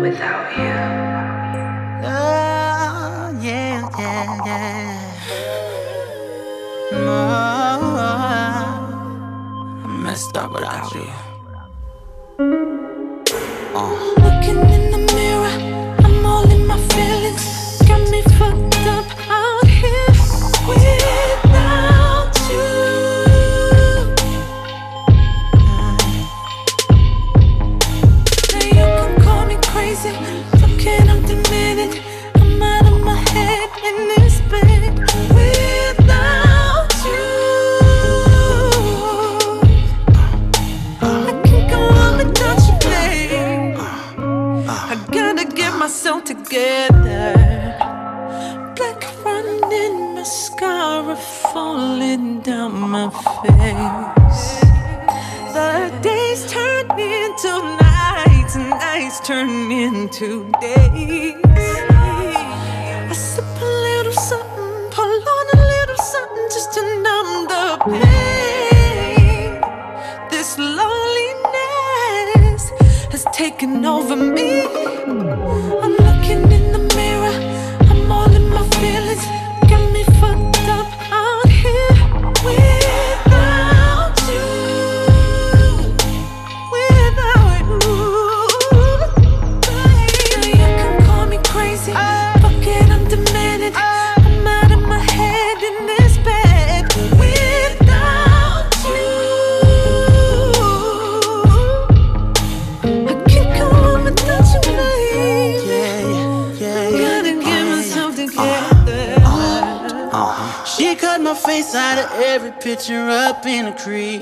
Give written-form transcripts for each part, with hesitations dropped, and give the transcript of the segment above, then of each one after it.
without you. Oh, yeah, yeah, yeah. Oh, I messed up without you. Looking in the mirror, I'm all in my feelings. Got me fucked up out here without you. Now you can call me crazy, fucking I'm demented. I'm out of my head in this bed without you. I can't go on without you, babe. I gotta get myself together. Black running mascara falling down my face. The days turn into nights and nights turn into days. I sip a little something, pull on a little something just to numb the pain. This loneliness has taken over me. I'm looking in the mirror, I'm all in my feelings. Got me fucked up out here without you. Without you. Now you can call me crazy, fuck it, I'm demented. I'm out of my head in this bed without you. I can't go on without you, baby. Gotta get myself together. She cut my face out of every picture up in the crib.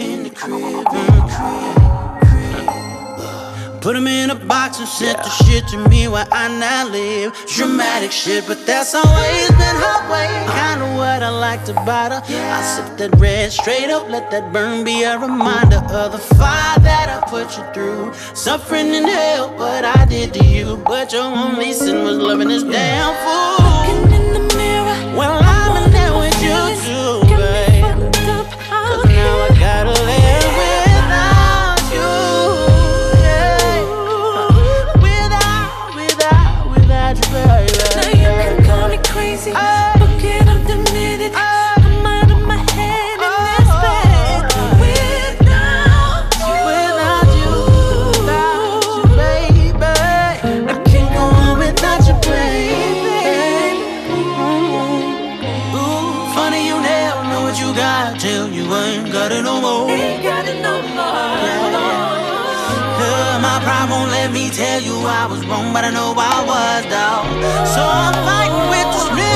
Put him in a box and sent the shit to me where I now live. Dramatic shit, but that's always been her way. Kinda what I liked about her. I sip that red straight up, let that burn be a reminder of the fire that I put you through. Suffering in hell, what I did to you. But your only sin was loving this damn fool. Looking in the mirror, Well, I'm in there with you too, babe. Cause now I gotta live without you. Without you, baby. Now you can call me crazy, fuck it, I'm demented. I'm out of my head in this bed without you. Without you, baby. I can't go on without you, baby. Ooh, funny you never know what you got till you ain't got it no more. Ain't got it no more. My pride won't let me tell you I was wrong, but I know I was, dog. So I'm fighting with this